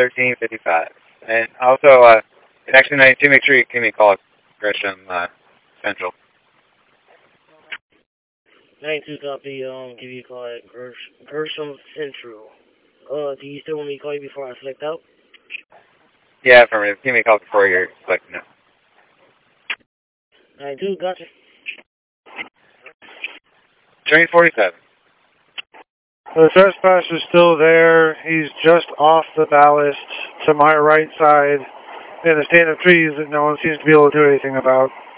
1355. And also, Action 92, make sure you give me a call at Gresham Central. 92 copy, give you a call at Gresham Central. Do you still want me to call you before I select out? Yeah, affirmative. Give me a call before you're selecting out. 92, gotcha. Train 47. The trespass is still there. He's just off the ballast to my right side in a stand of trees that no one seems to be able to do anything about.